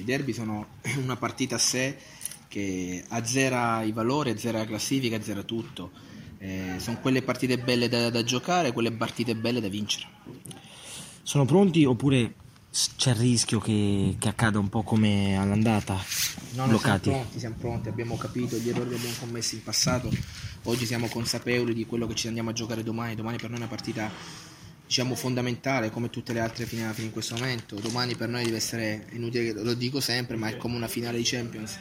derby sono una partita a sé che azzera i valori, azzera la classifica, azzera tutto. Sono quelle partite belle da giocare, quelle partite belle da vincere. Sono pronti oppure c'è il rischio che accada un po' come all'andata? No, Bloccati? siamo pronti, abbiamo capito gli errori che abbiamo commesso in passato, oggi siamo consapevoli di quello che ci andiamo a giocare domani. Domani per noi è una partita, diciamo, fondamentale, come tutte le altre finali in questo momento. Domani per noi deve essere, inutile che lo dico sempre, ma è come una finale di Champions.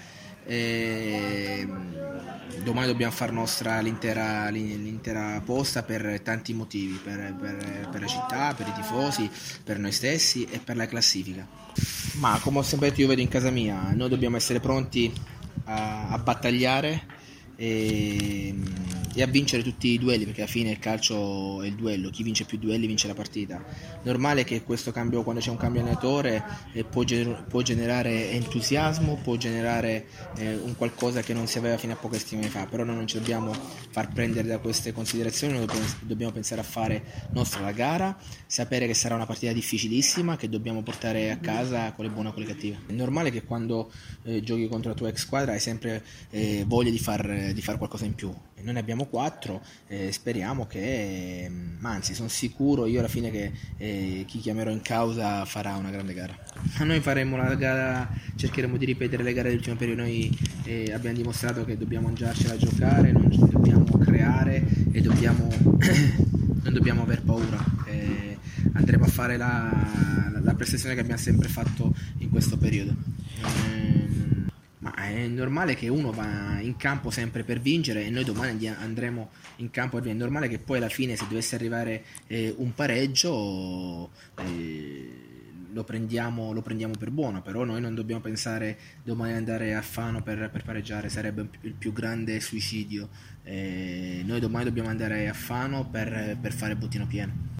Domani dobbiamo far nostra l'intera posta per tanti motivi, per la città, per i tifosi, per noi stessi e per la classifica. Ma come ho sempre detto, io vedo in casa mia, noi dobbiamo essere pronti a battagliare e a vincere tutti i duelli, perché alla fine il calcio è il duello, chi vince più duelli vince la partita. Normale che questo cambio, quando c'è un cambio allenatore, può generare entusiasmo, può generare un qualcosa che non si aveva fino a poche settimane fa, però noi non ci dobbiamo far prendere da queste considerazioni, noi dobbiamo pensare a fare nostra la gara, sapere che sarà una partita difficilissima che dobbiamo portare a casa con le buone o con le cattive. È normale che quando giochi contro la tua ex squadra hai sempre voglia di far qualcosa in più, e noi ne abbiamo 4, speriamo che, anzi sono sicuro io alla fine che chi chiamerò in causa farà una grande gara. Noi faremo la gara, cercheremo di ripetere le gare dell'ultimo periodo. Noi abbiamo dimostrato che dobbiamo andarcela a giocare, non dobbiamo creare e non dobbiamo aver paura. Andremo a fare la prestazione che abbiamo sempre fatto in questo periodo. Ma è normale che uno va in campo sempre per vincere e noi domani andremo in campo per vincere. È normale che poi alla fine, se dovesse arrivare un pareggio, lo prendiamo per buono, però noi non dobbiamo pensare domani di andare a Fano per pareggiare, sarebbe il più grande suicidio. Noi domani dobbiamo andare a Fano per fare bottino pieno.